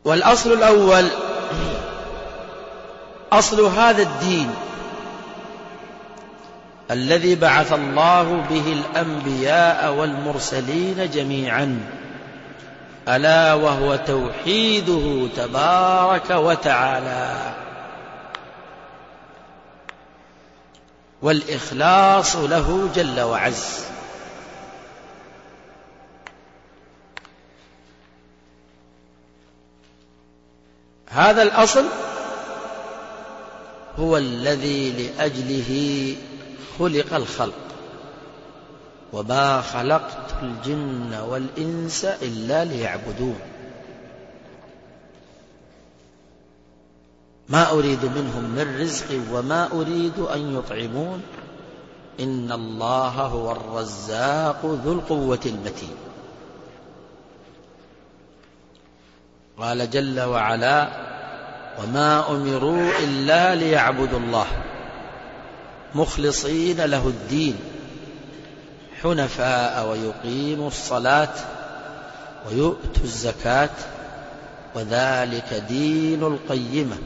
والأصل الأول أصل هذا الدين الذي بعث الله به الأنبياء والمرسلين جميعا، ألا وهو توحيده تبارك وتعالى والإخلاص له جل وعز. هذا الأصل هو الذي لأجله خلق الخلق، وما خلقت الجن والإنس إلا ليعبدون، ما أريد منهم من رزق وما أريد أن يطعمون، إن الله هو الرزاق ذو القوة المتين. قال جل وعلا: وما أمروا إلا ليعبدوا الله مخلصين له الدين حنفاء ويقيموا الصلاة ويؤتوا الزكاة وذلك دين القيمة.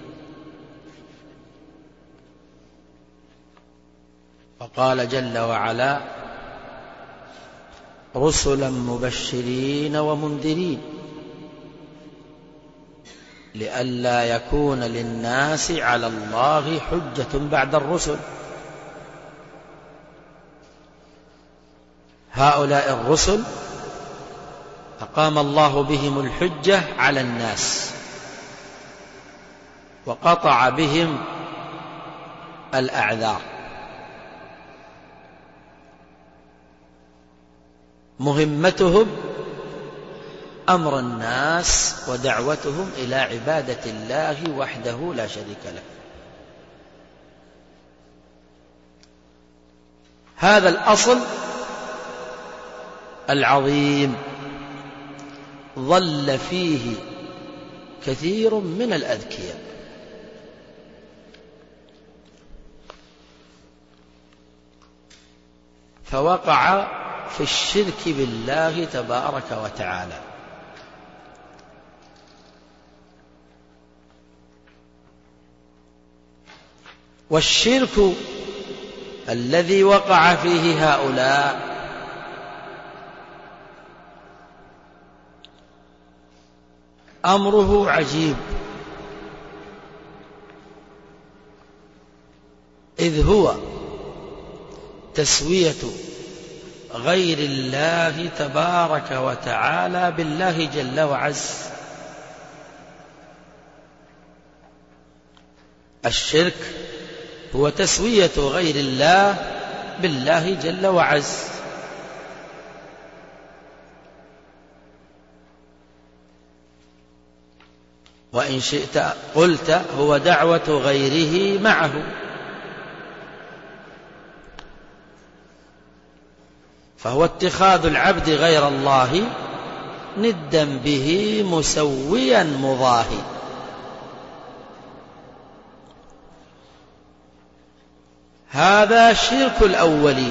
وقال جل وعلا: رسلا مبشرين ومنذرين لئلا يكون للناس على الله حجة بعد الرسل. هؤلاء الرسل أقام الله بهم الحجة على الناس وقطع بهم الأعذار. مهمتهم أمر الناس ودعوتهم إلى عبادة الله وحده لا شريك له. هذا الأصل العظيم ضل فيه كثير من الأذكياء، فوقع في الشرك بالله تبارك وتعالى. والشرك الذي وقع فيه هؤلاء أمره عجيب، إذ هو تسوية غير الله تبارك وتعالى بالله جل وعز. الشرك هو تسوية غير الله بالله جل وعز. وإن شئت قلت هو دعوة غيره معه، فهو اتخاذ العبد غير الله ندا به مسويا مضاهي. هذا شرك الأولين.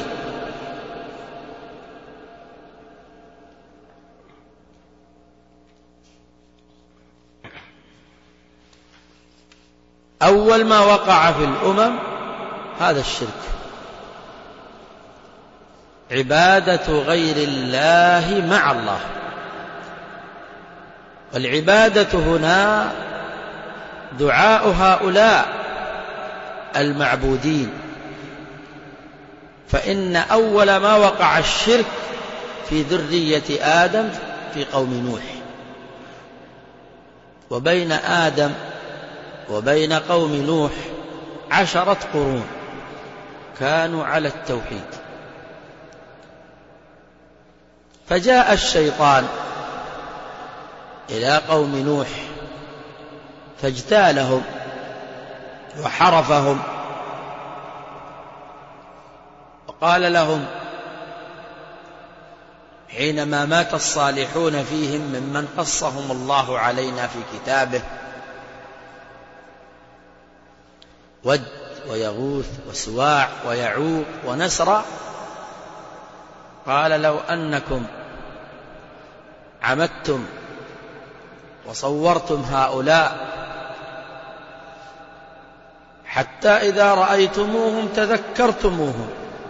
أول ما وقع في الأمم هذا الشرك، عبادة غير الله مع الله. والعبادة هنا دعاء هؤلاء المعبودين، فإن أول ما وقع الشرك في ذرية آدم في قوم نوح، وبين آدم وبين قوم نوح 10 قرون كانوا على التوحيد. فجاء الشيطان إلى قوم نوح فاجتالهم وحرفهم وقال لهم حينما مات الصالحون فيهم ممن قصهم الله علينا في كتابه، ود ويغوث وسواع ويعوق ونسرا، قال لو أنكم عمدتم وصورتم هؤلاء حتى إذا رأيتموهم تذكرتموهم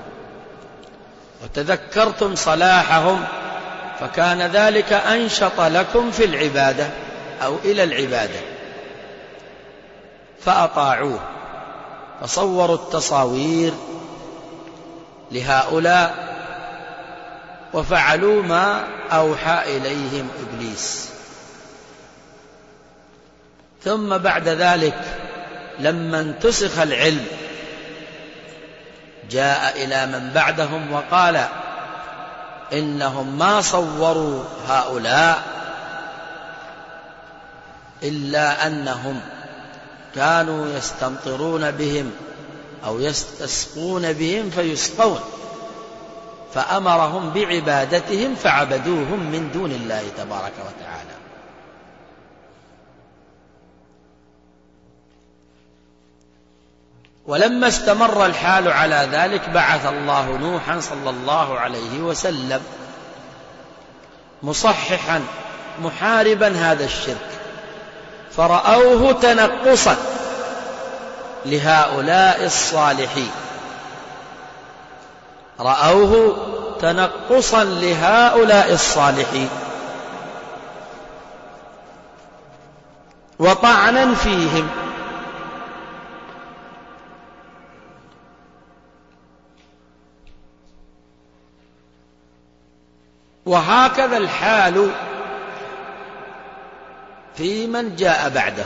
وتذكرتم صلاحهم، فكان ذلك أنشط لكم في العبادة أو إلى العبادة فأطاعوه، فصوروا التصاوير لهؤلاء وفعلوا ما أوحى إليهم إبليس. ثم بعد ذلك لما انتسخ العلم جاء إلى من بعدهم وقال إنهم ما صوروا هؤلاء إلا أنهم كانوا يستمطرون بهم أو يستسقون بهم فيسقون، فأمرهم بعبادتهم فعبدوهم من دون الله تبارك وتعالى. ولما استمر الحال على ذلك بعث الله نوحا صلى الله عليه وسلم مصححا محاربا هذا الشرك، فرأوه تنقصا لهؤلاء الصالحين، رأوه تنقصا لهؤلاء الصالحين وطعنا فيهم، وهكذا الحال في من جاء بعده.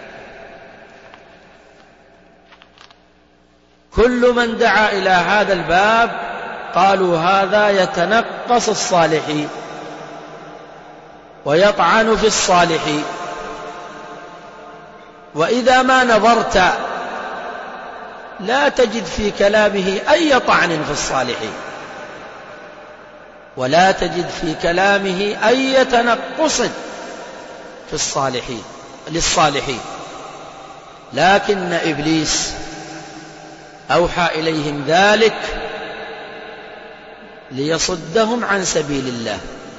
كل من دعا إلى هذا الباب قالوا هذا يتنقص الصالحين ويطعن في الصالحين، وإذا ما نظرت لا تجد في كلامه أي طعن في الصالحين، ولا تجد في كلامه أي تنقص في الصالحين للصالحين، لكن إبليس أوحى إليهم ذلك ليصدهم عن سبيل الله.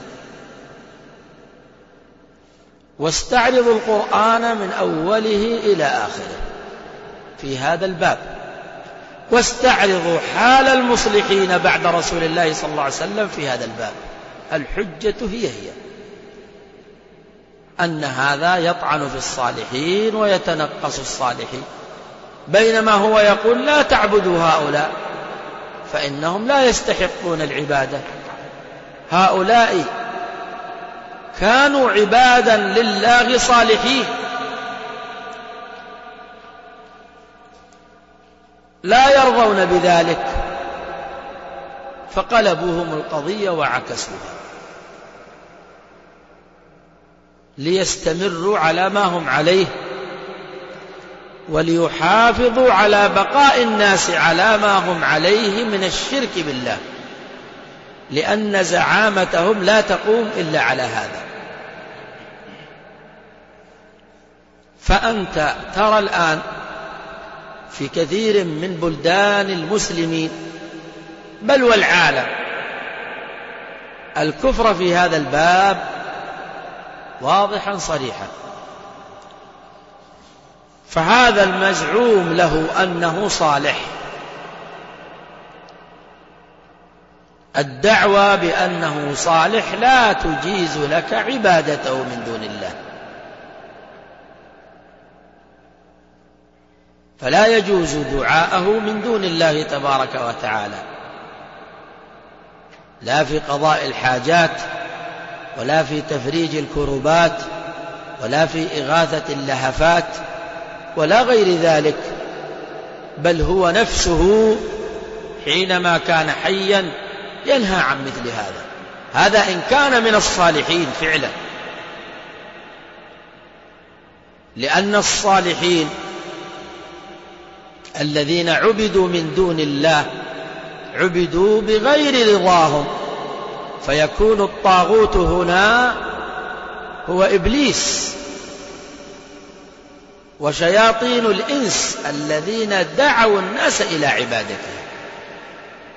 واستعرضوا القرآن من أوله إلى آخره في هذا الباب، واستعرضوا حال المصلحين بعد رسول الله صلى الله عليه وسلم في هذا الباب. الحجة هي أن هذا يطعن في الصالحين ويتنقص الصالحين، بينما هو يقول لا تعبدوا هؤلاء فإنهم لا يستحقون العبادة، هؤلاء كانوا عبادا لله صالحين لا يرضون بذلك، فقلبوهم القضية وعكسوها ليستمروا على ما هم عليه وليحافظوا على بقاء الناس على ما هم عليه من الشرك بالله، لأن زعامتهم لا تقوم إلا على هذا. فأنت ترى الآن في كثير من بلدان المسلمين بل والعالم الكفر في هذا الباب واضحا صريحا، فهذا المزعوم له أنه صالح، الدعوة بأنه صالح لا تجيز لك عبادته من دون الله، فلا يجوز دعاءه من دون الله تبارك وتعالى، لا في قضاء الحاجات ولا في تفريج الكربات ولا في إغاثة اللهفات ولا غير ذلك، بل هو نفسه حينما كان حيا ينهى عن مثل هذا إن كان من الصالحين فعلا، لأن الصالحين الذين عبدوا من دون الله عبدوا بغير رضاهم، فيكون الطاغوت هنا هو إبليس وشياطين الإنس الذين دعوا الناس إلى عبادته،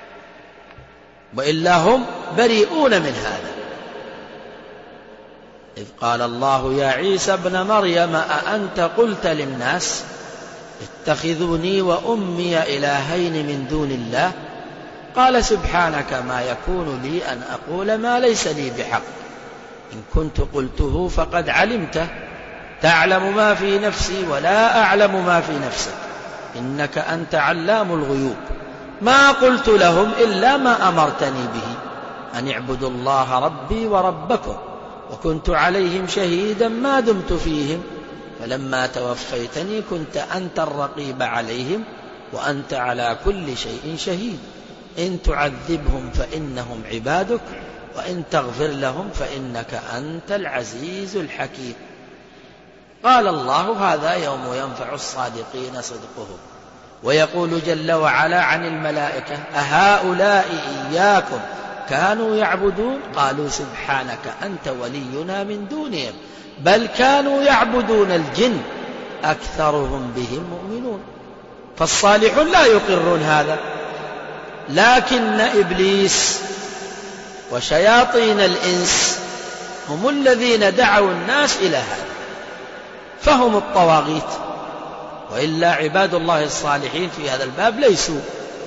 وإلا هم بريئون من هذا. إذ قال الله يا عيسى ابن مريم أأنت قلت للناس اتخذوني وأمي إلهين من دون الله قال سبحانك ما يكون لي أن أقول ما ليس لي بحق إن كنت قلته فقد علمته تعلم ما في نفسي ولا أعلم ما في نفسك إنك أنت علام الغيوب ما قلت لهم إلا ما أمرتني به أن اعبدوا الله ربي وربكم وكنت عليهم شهيدا ما دمت فيهم فلما توفيتني كنت أنت الرقيب عليهم وأنت على كل شيء شهيد إن تعذبهم فإنهم عبادك وإن تغفر لهم فإنك أنت العزيز الحكيم. قال الله هذا يوم ينفع الصادقين صدقهم. ويقول جل وعلا عن الملائكة أهؤلاء إياكم كانوا يعبدون قالوا سبحانك أنت ولينا من دونهم بل كانوا يعبدون الجن أكثرهم بهم مؤمنون. فالصالحون لا يقرون هذا لكن إبليس وشياطين الإنس هم الذين دعوا الناس إلى هذا فهم الطواغيت وإلا عباد الله الصالحين في هذا الباب ليسوا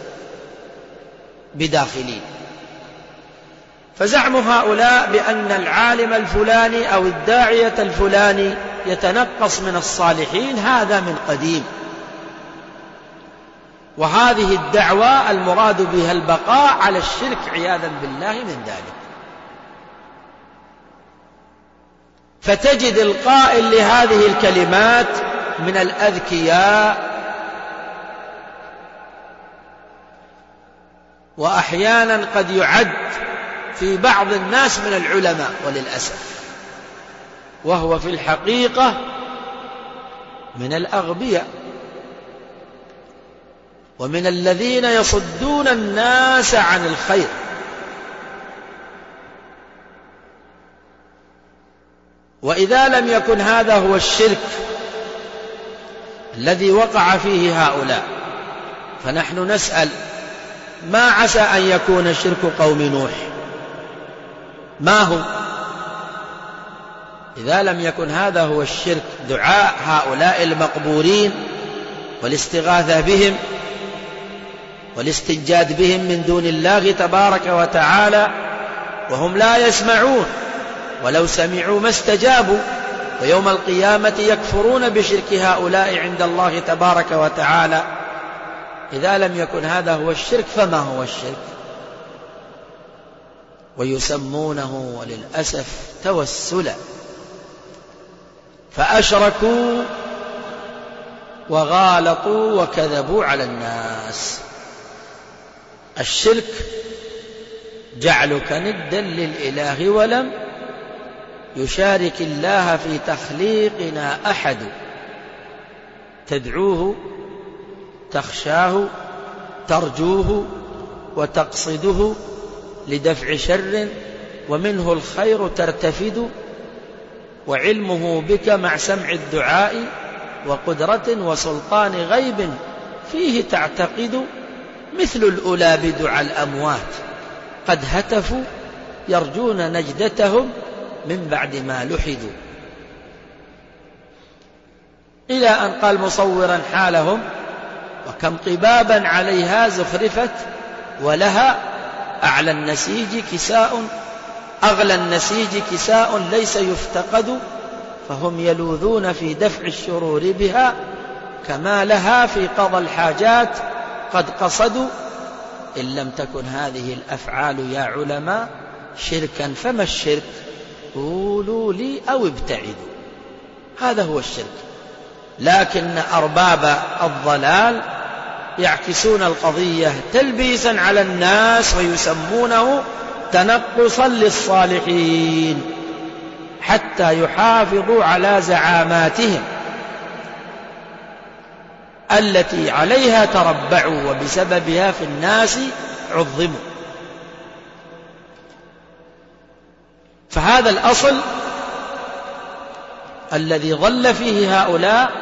بداخلين. فزعم هؤلاء بأن العالم الفلاني أو الداعية الفلاني يتنقص من الصالحين هذا من قديم وهذه الدعوة المراد بها البقاء على الشرك عياذا بالله من ذلك. فتجد القائل لهذه الكلمات من الأذكياء وأحيانا قد يعد في بعض الناس من العلماء وللأسف وهو في الحقيقة من الأغبياء ومن الذين يصدون الناس عن الخير. وإذا لم يكن هذا هو الشرك الذي وقع فيه هؤلاء فنحن نسأل ما عسى أن يكون شرك قوم نوح ما هو؟ إذا لم يكن هذا هو الشرك دعاء هؤلاء المقبورين والاستغاثة بهم والاستنجاد بهم من دون الله تبارك وتعالى وهم لا يسمعون ولو سمعوا ما استجابوا ويوم القيامة يكفرون بشرك هؤلاء عند الله تبارك وتعالى. إذا لم يكن هذا هو الشرك فما هو الشرك؟ ويسمونه وللأسف توسلا فأشركوا وغالطوا وكذبوا على الناس. الشرك جعلك ندا للإله ولم يشارك الله في تخليقنا أحد تدعوه تخشاه ترجوه وتقصده لدفع شر ومنه الخير ترتفد وعلمه بك مع سمع الدعاء وقدرة وسلطان غيب فيه تعتقد مثل الأولى بدعاء الأموات قد هتفوا يرجون نجدتهم من بعد ما لحدوا إلى أن قال مصورا حالهم وكم قبابا عليها زخرفت ولها أعلى النسيج كساء أغلى النسيج كساء ليس يفتقد فهم يلوذون في دفع الشرور بها كما لها في قضى الحاجات قد قصدوا. إن لم تكن هذه الأفعال يا علماء شركا فما الشرك؟ قولوا لي أو ابتعدوا. هذا هو الشرك. لكن أرباب الضلال يعكسون القضية تلبيسا على الناس ويسمونه تنقصا للصالحين حتى يحافظوا على زعاماتهم التي عليها تربعوا وبسببها في الناس عظموا. فهذا الأصل الذي ضل فيه هؤلاء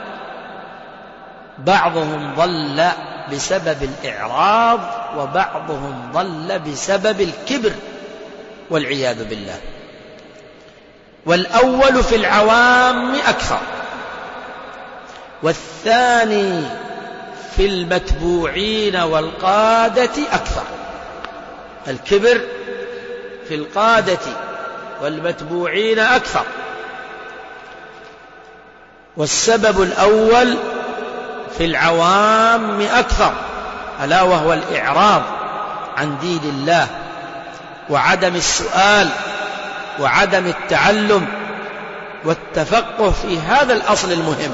بعضهم ضل بسبب الإعراض وبعضهم ضل بسبب الكبر والعياذ بالله. والأول في العوام أكثر، والثاني في المتبوعين والقادة أكثر. الكبر في القادة والمتبوعين أكثر. والسبب الأول في العوام أكثر، ألا وهو الإعراض عن دين الله وعدم السؤال وعدم التعلم والتفقه في هذا الأصل المهم،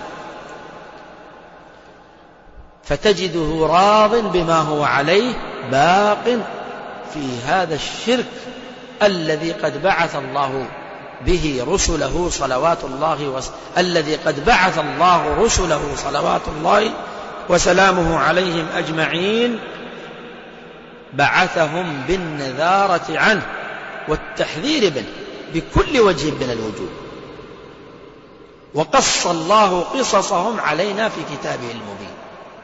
فتجده راض بما هو عليه باق في هذا الشرك الذي قد بعث الله به رسله صلوات الله الذي قد بعث الله رسله صلوات الله وسلامه عليهم أجمعين، بعثهم بالنذارة عنه والتحذير منه بكل وجه من الوجوه، وقص الله قصصهم علينا في كتابه المبين.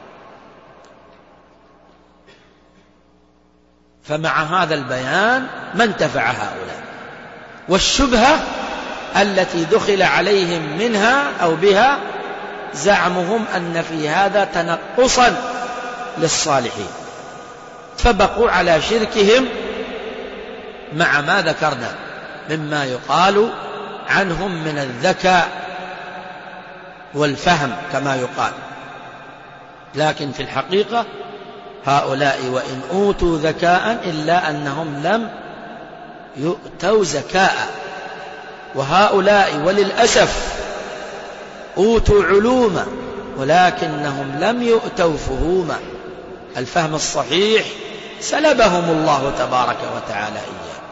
فمع هذا البيان ما انتفع هؤلاء، والشبهة التي دخل عليهم منها أو بها زعمهم أن في هذا تنقصا للصالحين، فبقوا على شركهم مع ما ذكرنا مما يقال عنهم من الذكاء والفهم كما يقال. لكن في الحقيقة هؤلاء وإن أوتوا ذكاء إلا أنهم لم يؤتوا زكاء، وهؤلاء وللأسف أوتوا علوما ولكنهم لم يؤتوا فهوما. الفهم الصحيح سلبهم الله تبارك وتعالى إياه،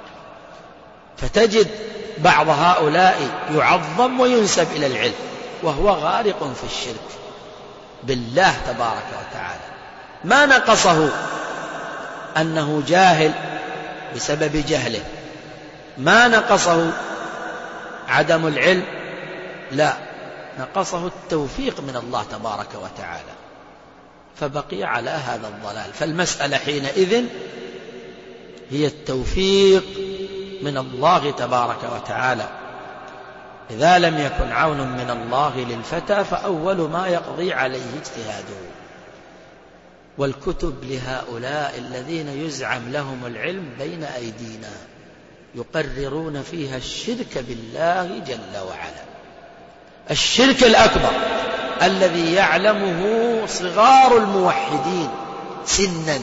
فتجد بعض هؤلاء يعظم وينسب إلى العلم وهو غارق في الشرك بالله تبارك وتعالى. ما نقصه أنه جاهل بسبب جهله، ما نقصه عدم العلم، لا، نقصه التوفيق من الله تبارك وتعالى، فبقي على هذا الضلال. فالمسألة حينئذ هي التوفيق من الله تبارك وتعالى. إذا لم يكن عون من الله للفتى فأول ما يقضي عليه اجتهاده. والكتب لهؤلاء الذين يزعم لهم العلم بين أيدينا يقررون فيها الشرك بالله جل وعلا، الشرك الأكبر الذي يعلمه صغار الموحدين سنا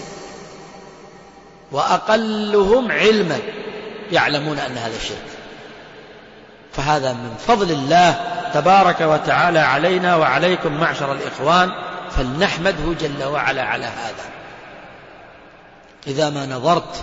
وأقلهم علما يعلمون أن هذا الشرك. فهذا من فضل الله تبارك وتعالى علينا وعليكم معشر الإخوان، فلنحمده جل وعلا على هذا. إذا ما نظرت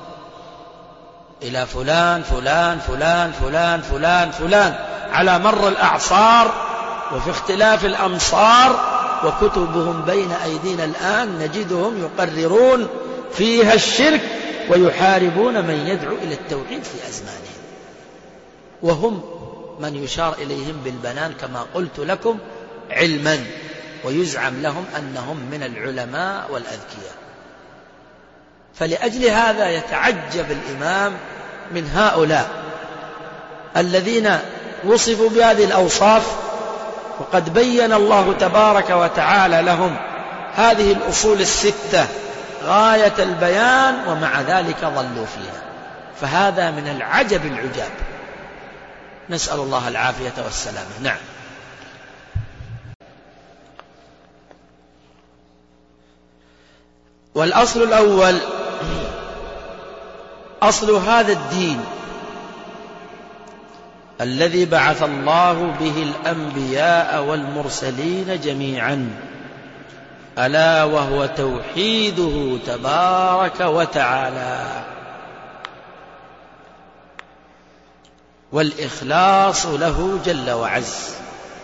إلى فلان فلان فلان فلان فلان فلان على مر الأعصار وفي اختلاف الأمصار وكتبهم بين أيدينا الآن، نجدهم يقررون فيها الشرك ويحاربون من يدعو إلى التوحيد في أزمانهم، وهم من يشار إليهم بالبنان كما قلت لكم علما، ويزعم لهم أنهم من العلماء والأذكياء. فلأجل هذا يتعجب الإمام من هؤلاء الذين وصفوا بهذه الأوصاف، وقد بين الله تبارك وتعالى لهم هذه الأصول الستة غاية البيان، ومع ذلك ضلوا فيها. فهذا من العجب العجاب، نسأل الله العافية والسلامة. نعم. والأصل الأول أصل هذا الدين الذي بعث الله به الأنبياء والمرسلين جميعا، ألا وهو توحيده تبارك وتعالى والإخلاص له جل وعز.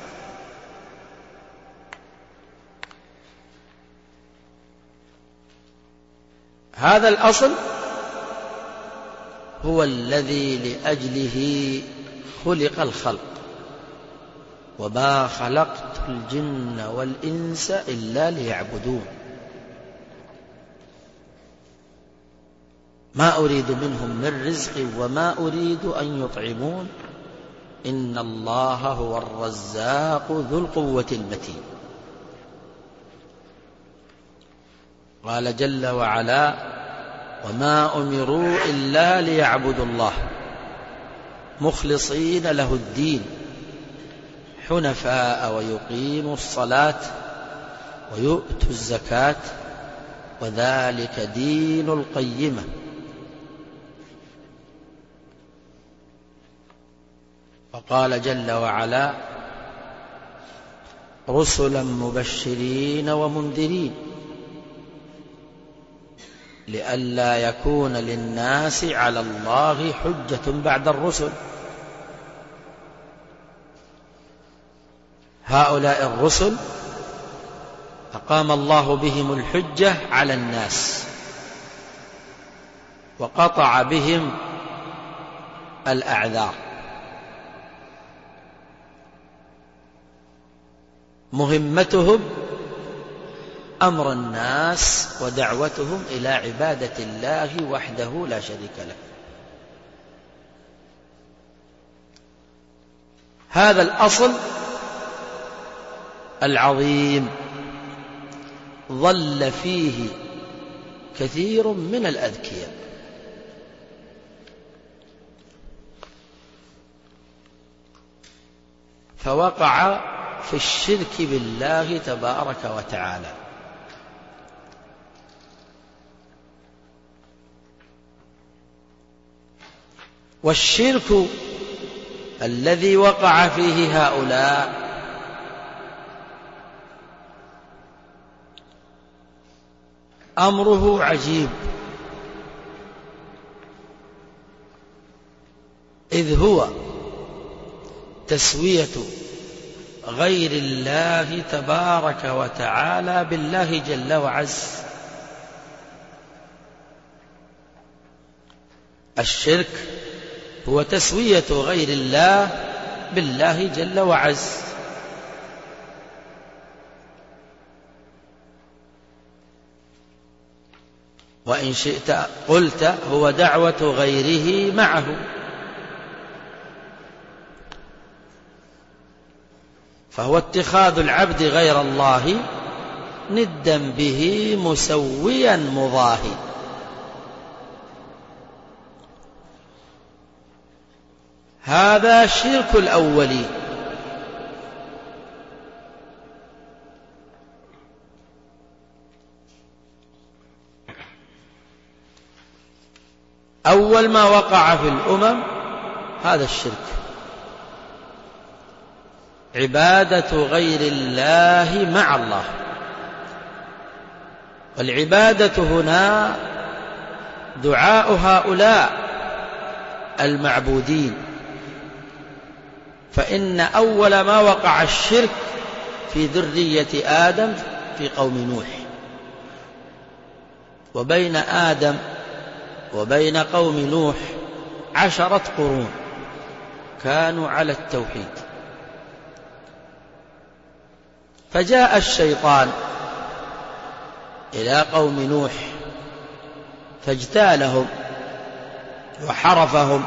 هذا الأصل هو الذي لأجله خلق الخلق، وما خلقت الجن والإنس إلا ليعبدون. ما أريد منهم من رزق وما أريد أن يطعمون إن الله هو الرزاق ذو القوة المتين. قال جل وعلا: وما أمروا إلا ليعبدوا الله مخلصين له الدين حنفاء ويقيموا الصلاة ويؤتوا الزكاة وذلك دين القيمة. وقال جل وعلا: رسلا مبشرين ومنذرين لئلا يكون للناس على الله حجة بعد الرسل. هؤلاء الرسل أقام الله بهم الحجة على الناس وقطع بهم الأعذار. مهمتهم أمر الناس ودعوتهم إلى عبادة الله وحده لا شريك له. هذا الأصل العظيم ضل فيه كثير من الأذكياء، فوقع في الشرك بالله تبارك وتعالى. والشرك الذي وقع فيه هؤلاء أمره عجيب، إذ هو تسوية غير الله تبارك وتعالى بالله جل وعز. الشرك هو تسوية غير الله بالله جل وعز. وإن شئت قلت هو دعوة غيره معه، فهو اتخاذ العبد غير الله ندا به مسويا مضاهي. هذا شرك الأولين. أول ما وقع في الأمم هذا الشرك، عبادة غير الله مع الله. والعبادة هنا دعاء هؤلاء المعبودين، فإن أول ما وقع الشرك في ذرية آدم في قوم نوح، وبين آدم وبين قوم نوح 10 قرون كانوا على التوحيد. فجاء الشيطان إلى قوم نوح فاجتالهم وحرفهم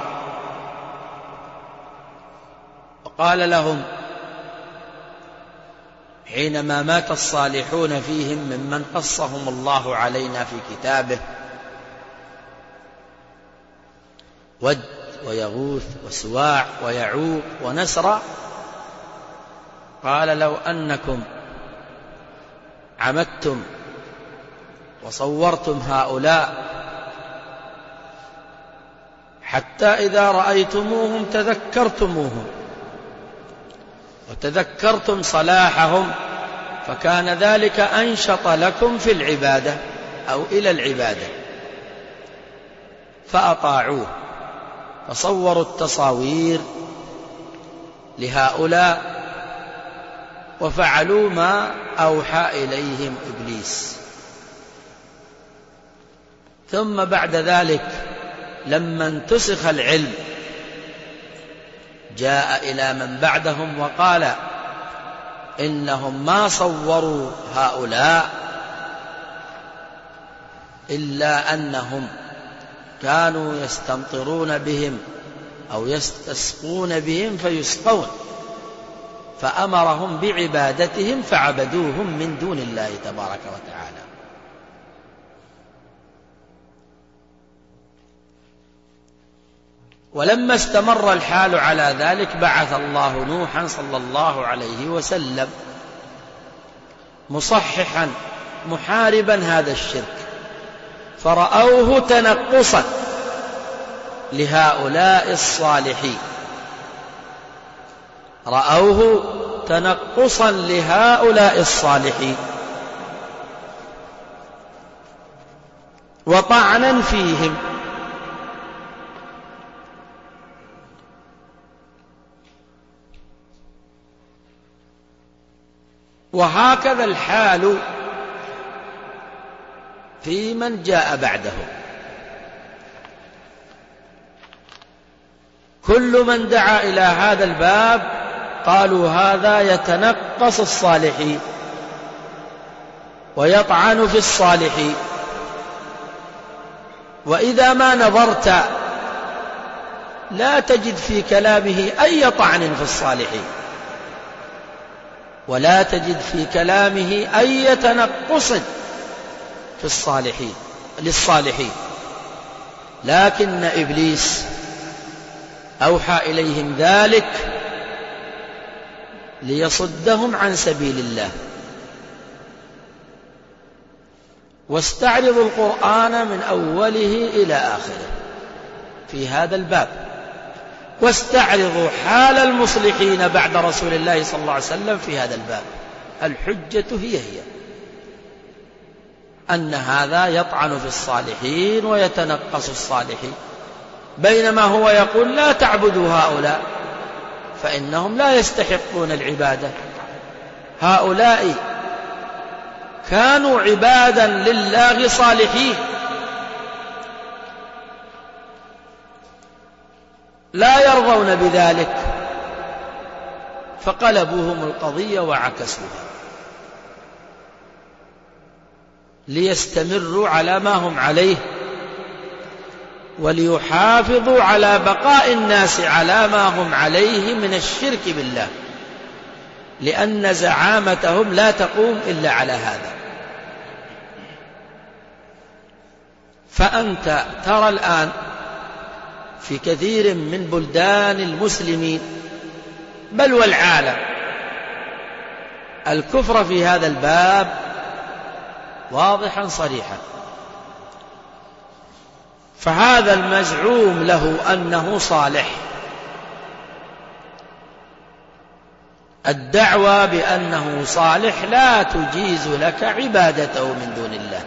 وقال لهم حينما مات الصالحون فيهم ممن قصهم الله علينا في كتابه، ود ويغوث وسواع ويعوق ونسرا، قال لو أنكم عمدتم وصورتم هؤلاء حتى إذا رأيتموهم تذكرتموهم وتذكرتم صلاحهم، فكان ذلك أنشط لكم في العبادة أو إلى العبادة، فأطاعوه فصوروا التصاوير لهؤلاء وفعلوا ما أوحى إليهم إبليس. ثم بعد ذلك لما انتسخ العلم جاء إلى من بعدهم وقال إنهم ما صوروا هؤلاء إلا أنهم كانوا يستمطرون بهم أو يستسقون بهم فيسقون، فأمرهم بعبادتهم فعبدوهم من دون الله تبارك وتعالى. ولما استمر الحال على ذلك بعث الله نوحا صلى الله عليه وسلم مصححا محاربا هذا الشرك، فرأوه تنقصا لهؤلاء الصالحين، رأوه تنقصا لهؤلاء الصالحين وطعنا فيهم، وهكذا الحال في من جاء بعده. كل من دعا إلى هذا الباب قالوا هذا يتنقص الصالحين ويطعن في الصالحين، وإذا ما نظرت لا تجد في كلامه أي طعن في الصالحين، ولا تجد في كلامه أي تنقص في الصالحين للصالحين، لكن إبليس أوحى إليهم ذلك ليصدهم عن سبيل الله. واستعرضوا القرآن من أوله إلى آخره في هذا الباب، واستعرضوا حال المصلحين بعد رسول الله صلى الله عليه وسلم في هذا الباب. الحجة هي أن هذا يطعن في الصالحين ويتنقص الصالحين، بينما هو يقول لا تعبدوا هؤلاء فإنهم لا يستحقون العبادة، هؤلاء كانوا عبادا لله صالحين لا يرضون بذلك، فقلبوهم القضية وعكسوها ليستمروا على ما هم عليه، وليحافظوا على بقاء الناس على ما هم عليه من الشرك بالله، لأن زعامتهم لا تقوم إلا على هذا. فأنت ترى الآن في كثير من بلدان المسلمين بل والعالم الكفر في هذا الباب واضحا صريحا. فهذا المزعوم له أنه صالح، الدعوة بأنه صالح لا تجيز لك عبادته من دون الله،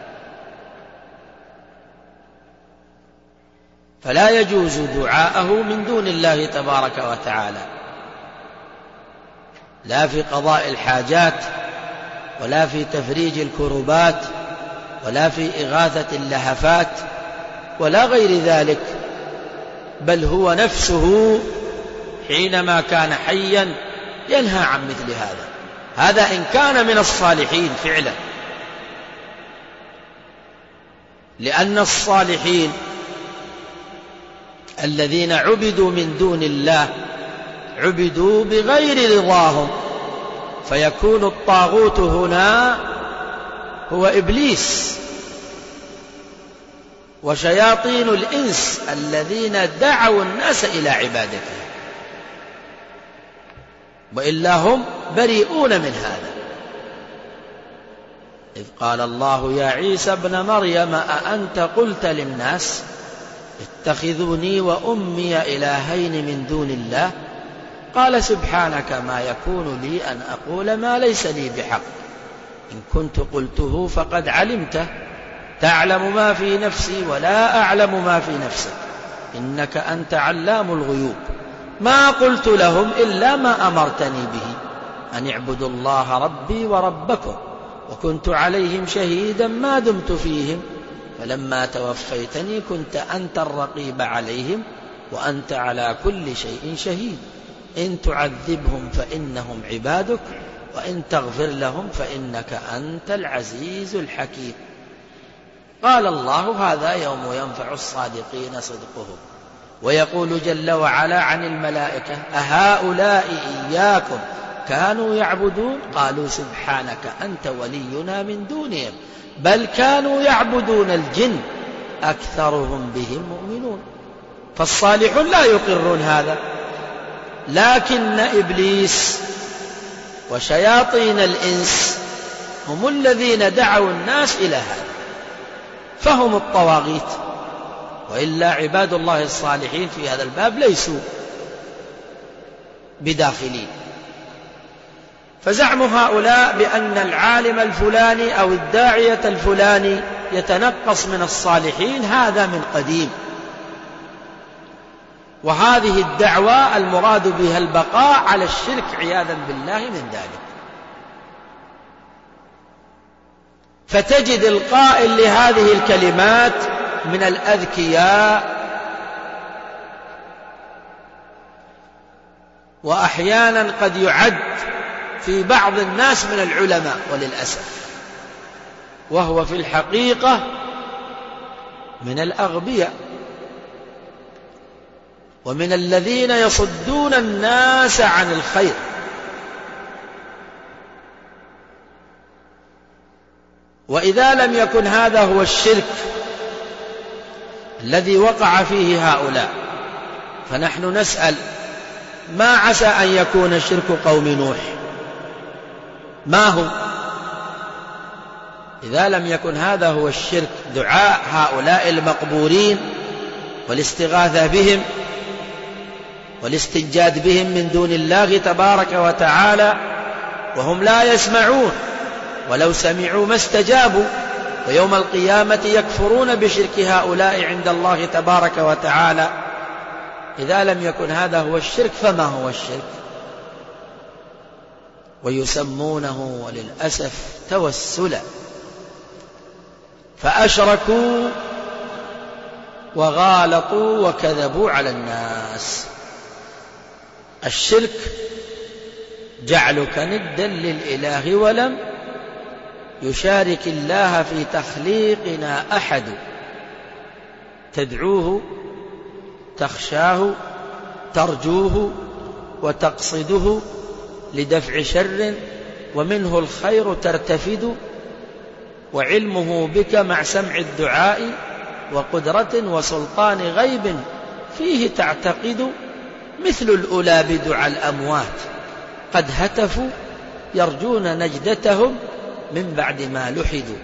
فلا يجوز دعاءه من دون الله تبارك وتعالى، لا في قضاء الحاجات ولا في تفريج الكربات ولا في إغاثة اللهفات ولا غير ذلك، بل هو نفسه حينما كان حيا ينهى عن مثل هذا إن كان من الصالحين فعلا، لأن الصالحين الذين عبدوا من دون الله عبدوا بغير رضاهم، فيكون الطاغوت هنا هو إبليس وشياطين الإنس الذين دعوا الناس إلى عبادته، وإلا هم بريئون من هذا. إذ قال الله يا عيسى ابن مريم أأنت قلت للناس اتخذوني وأمي إلهين من دون الله، قال سبحانك ما يكون لي أن أقول ما ليس لي بحق، إن كنت قلته فقد علمته، تعلم ما في نفسي ولا أعلم ما في نفسك، إنك أنت علام الغيوب، ما قلت لهم إلا ما أمرتني به أن اعبدوا الله ربي وربكم، وكنت عليهم شهيدا ما دمت فيهم، فلما توفيتني كنت أنت الرقيب عليهم وأنت على كل شيء شهيد، إن تعذبهم فإنهم عبادك وإن تغفر لهم فإنك أنت العزيز الحكيم. قال الله: هذا يوم ينفع الصادقين صدقهم. ويقول جل وعلا عن الملائكة: أهؤلاء إياكم كانوا يعبدون؟ قالوا: سبحانك أنت ولينا من دونهم بل كانوا يعبدون الجن أكثرهم بهم مؤمنون. فالصالحون لا يقرون هذا، لكن إبليس وشياطين الإنس هم الذين دعوا الناس إلى هذا، فهم الطواغيت. وإلا عباد الله الصالحين في هذا الباب ليسوا بداخلين. فزعم هؤلاء بأن العالم الفلاني أو الداعية الفلاني يتنقص من الصالحين هذا من قديم، وهذه الدعوة المراد بها البقاء على الشرك عياذا بالله من ذلك. فتجد القائل لهذه الكلمات من الأذكياء، وأحيانا قد يعد في بعض الناس من العلماء وللأسف، وهو في الحقيقة من الأغبياء ومن الذين يصدون الناس عن الخير. وإذا لم يكن هذا هو الشرك الذي وقع فيه هؤلاء، فنحن نسأل: ما عسى أن يكون شرك قوم نوح؟ ما هو؟ إذا لم يكن هذا هو الشرك، دعاء هؤلاء المقبورين والاستغاثة بهم والاستنجاد بهم من دون الله تبارك وتعالى، وهم لا يسمعون، ولو سمعوا ما استجابوا، ويوم القيامة يكفرون بشرك هؤلاء عند الله تبارك وتعالى. إذا لم يكن هذا هو الشرك فما هو الشرك؟ ويسمونه وللأسف توسلا، فأشركوا وغالطوا وكذبوا على الناس. الشرك جعلك ندا للإله ولم يشارك الله في تخليقنا أحد، تدعوه تخشاه ترجوه وتقصده لدفع شر، ومنه الخير ترتفد، وعلمه بك مع سمع الدعاء، وقدرة وسلطان غيب فيه تعتقد، مثل الأولى بدعاء الأموات قد هتفوا يرجون نجدتهم من بعد ما لحدوا.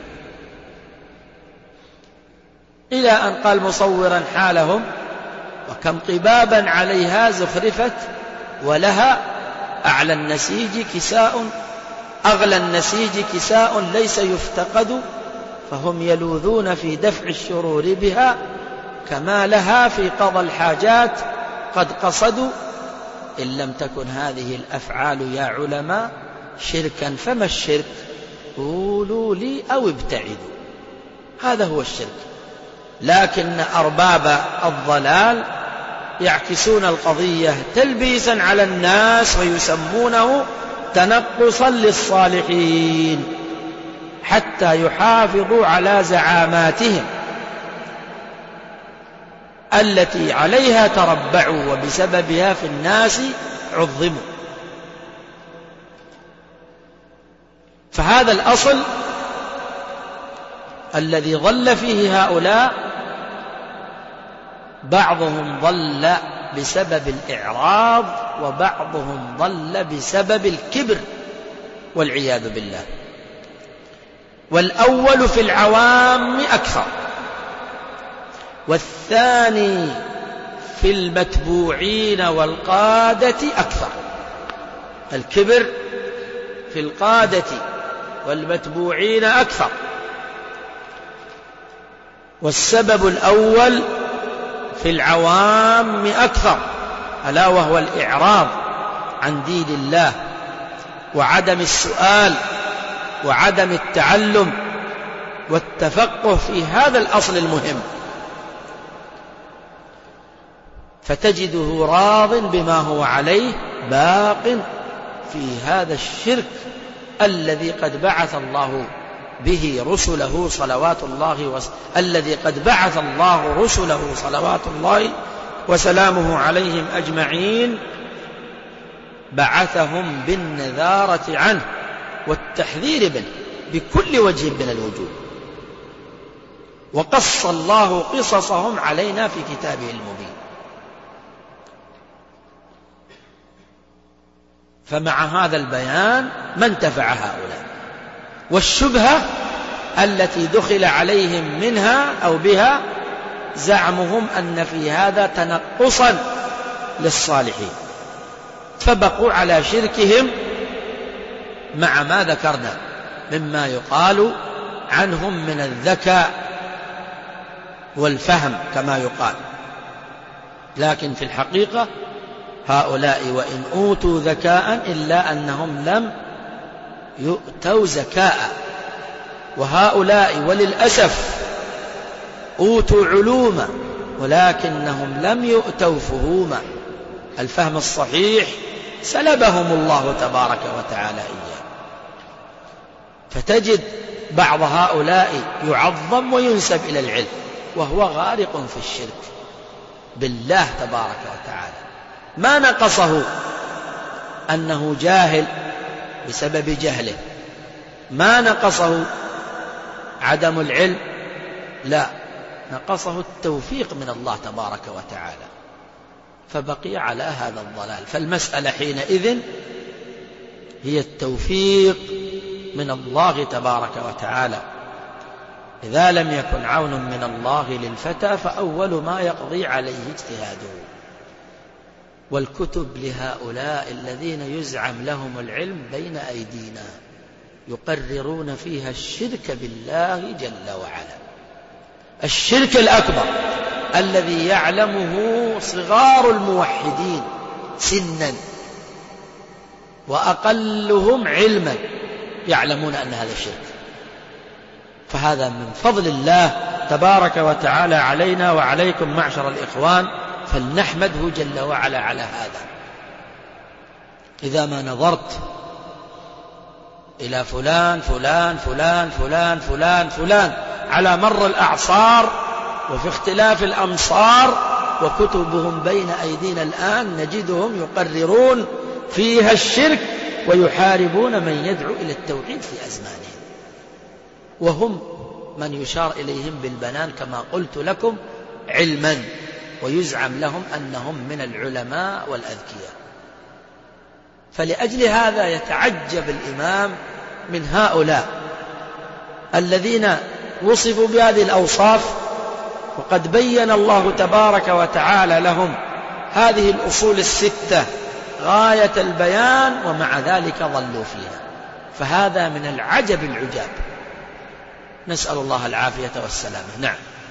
إلى أن قال مصورا حالهم: وكم قبابا عليها زخرفت ولها أعلى النسيج كساء، أغلى النسيج كساء ليس يفتقد، فهم يلوذون في دفع الشرور بها، كما لها في قضى الحاجات قد قصدوا. إن لم تكن هذه الأفعال يا علماء شركا فما الشرك؟ قولوا لي أو ابتعدوا. هذا هو الشرك. لكن أرباب الضلال يعكسون القضية تلبيسا على الناس، ويسمونه تنقصا للصالحين حتى يحافظوا على زعاماتهم التي عليها تربعوا، وبسببها في الناس عظموا. فهذا الأصل الذي ضل فيه هؤلاء، بعضهم ضل بسبب الإعراض، وبعضهم ضل بسبب الكبر والعياذ بالله. والأول في العوام أكثر، والثاني في المتبوعين والقادة أكثر. الكبر في القادة والمتبوعين أكثر. والسبب الأول في العوام أكثر، ألا وهو الإعراض عن دين الله، وعدم السؤال، وعدم التعلم والتفقه في هذا الأصل المهم. فتجده راض بما هو عليه، باق في هذا الشرك الذي قد بعث الله به رسله صلوات الله الذي قد بعث الله رسله صلوات الله وسلامه عليهم أجمعين، بعثهم بالنذارة عنه والتحذير منه بكل وجه من الوجوه، وقص الله قصصهم علينا في كتابه المبين. فمع هذا البيان ما انتفع هؤلاء، والشبهة التي دخل عليهم منها أو بها زعمهم أن في هذا تنقصا للصالحين، فبقوا على شركهم مع ما ذكرنا مما يقال عنهم من الذكاء والفهم كما يقال. لكن في الحقيقة هؤلاء وإن أوتوا ذكاء إلا أنهم لم يؤتوا زكاء، وهؤلاء وللأسف أوتوا علوما ولكنهم لم يؤتوا فهوما. الفهم الصحيح سلبهم الله تبارك وتعالى إياه، فتجد بعض هؤلاء يعظم وينسب إلى العلم وهو غارق في الشرك بالله تبارك وتعالى. ما نقصه أنه جاهل بسبب جهله، ما نقصه عدم العلم، لا، نقصه التوفيق من الله تبارك وتعالى، فبقي على هذا الضلال. فالمسألة حينئذ هي التوفيق من الله تبارك وتعالى. إذا لم يكن عون من الله للفتى فأول ما يقضي عليه اجتهاده. والكتب لهؤلاء الذين يزعم لهم العلم بين أيدينا يقررون فيها الشرك بالله جل وعلا، الشرك الأكبر الذي يعلمه صغار الموحدين سنا وأقلهم علما يعلمون أن هذا الشرك. فهذا من فضل الله تبارك وتعالى علينا وعليكم معشر الإخوان، فلنحمده جل وعلا على هذا. إذا ما نظرت إلى فلان فلان فلان فلان فلان فلان على مر الأعصار وفي اختلاف الأمصار وكتبهم بين أيدينا الآن نجدهم يقررون فيها الشرك ويحاربون من يدعو إلى التوحيد في أزمانهم، وهم من يشار إليهم بالبنان كما قلت لكم علما، ويزعم لهم أنهم من العلماء والأذكياء. فلأجل هذا يتعجب الإمام من هؤلاء الذين وصفوا بهذه الأوصاف، وقد بين الله تبارك وتعالى لهم هذه الأصول الستة غاية البيان، ومع ذلك ضلوا فيها. فهذا من العجب العجاب، نسأل الله العافية والسلامة. نعم.